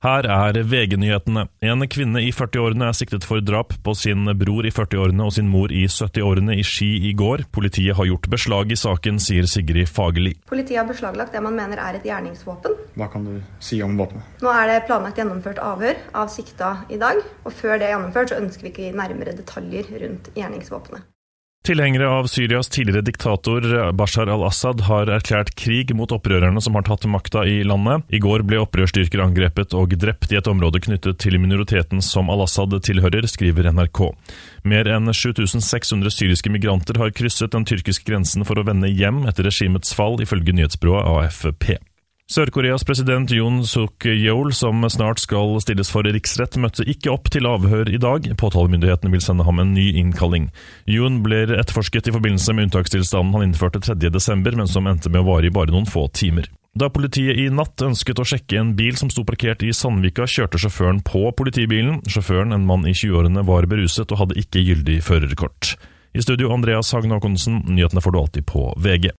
Her VG-nyhetene. En kvinne i 40-årene siktet for drap på sin bror i 40-årene og sin mor i 70-årene i Ski i går. Politiet har gjort beslag i saken, sier Sigrid Fagerli. Politiet har beslaglagt det man mener et gjerningsvåpen. Hva kan du si om våpenet? Nå det planlagt gjennomført avhør av sikta i dag, og før det gjennomført så ønsker vi ikke nærmere detaljer rundt gjerningsvåpenet. Tilhengere av Syrias tidligere diktator Bashar al-Assad har erklært krig mot opprørerne som har tatt makta i landet. I går ble opprørsstyrker angrepet og drept i et område knyttet til minoriteten som al-Assad tilhører, skriver NRK. Mer enn 7600 syriske migranter har krysset den tyrkiske grensen for å vende hjem etter regimets fall, ifølge nyhetsbyrået AFP. Sør-Koreas president Yoon Suk-yeol, som snart skal stilles for riksrett, møtte ikke opp til avhør i dag. Påtalemyndighetene vil sende ham en ny innkalling. Yoon ble etterforsket i forbindelse med unntakstilstanden han innførte 3. desember, men som endte med å vare i bare noen få timer. Da politiet i natt ønsket å sjekke en bil som sto parkert i Sandvika, kjørte sjåføren på politibilen. Sjåføren, en mann i 20-årene, var beruset og hadde ikke gyldig førerkort. I studio Andreas Hagen Håkonsen, nyhetene får du alltid på VG.